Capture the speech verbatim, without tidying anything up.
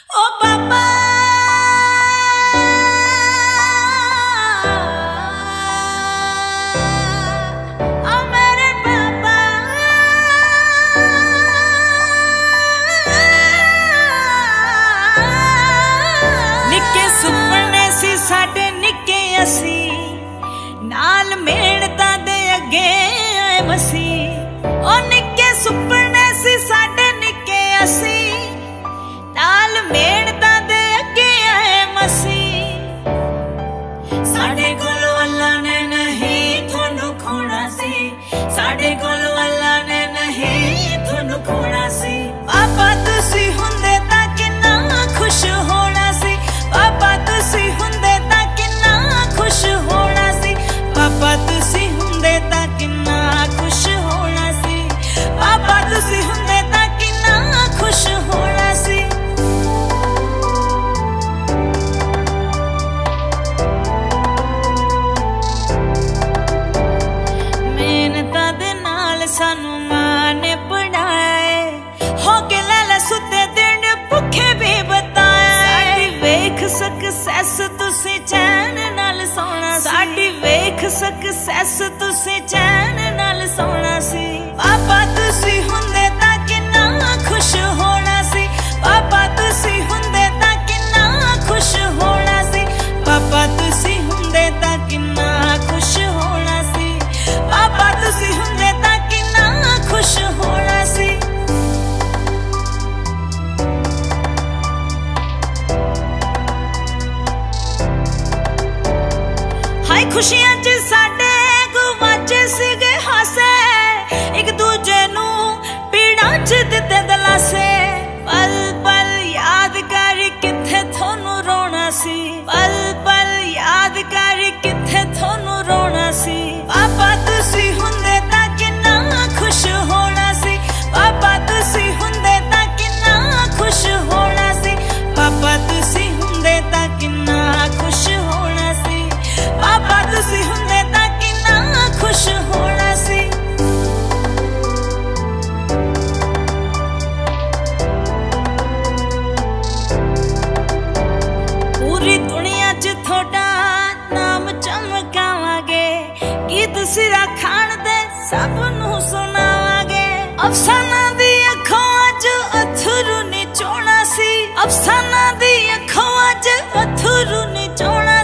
ओ पापा ओ मेरे पापा निक्के सुपने सी साडे निक्के असी नाल मेहनतां दे अगे आए मसी ओ निक्के सुपने सी साडे निक्के असी नाल मेहनतां दे अगे आए मसी साडे कोलों अल्लाह ने नहीं थोनू खोना सी साडे कोलों अल्लाह ने नहीं थोनू खोना सी पापा तुसी हुंदे तां किन्ना खुश होना सी पापा तुसी हुंदे तां किन्ना खुश होना सी पापा तुसी हुंदे तां किन्ना खुश होना सी पापा तुसी हुंदे तां किन्ना खुश होना सी मेहनतां दे नाल सानू मां ने पढ़ाया हो के लैला सुते दिन भुखे भी बताया साडी वेख सक्सेस तुसी चैन नाल सोना साडी वेख सक्सेस तुसी चैन नाल सोना सी पापा तुसी हुंदे तां किन्ना खुश होना सी पापा तुसी हुंदे तां किन्ना खुश होना सी पापा तुसी हुंदे तां किन्ना खुश होना सी पापा तुसी हुंदे तां किन्ना खुश होना सी हाय खुशियां च साडे गुवाचे सीगे हासे एक दूजे नू पीड़ां च दित्ते दलासे पल पल याद कर किथे थोनू रोना सी पल पल याद कर किथे थोनू रोना सी पापा तुसी हुंदे तां किन्ना खुश होना सी पापा तुसी हुंदे तां किन्ना खुश होना सी पापा तुसी हुंदे तां किन्ना खुश होना सी पापा तुसी हुंदे तां किन्ना खुश होना सी पूरी दुनिया च थोड़ा नाम चमकावांगे गीत सिरा खान दे सब नू सुनावांगे अफसाना दी अखों अज अथरू निचोड़ा सी अफसाना दी अखों अज अथरू निचोड़ा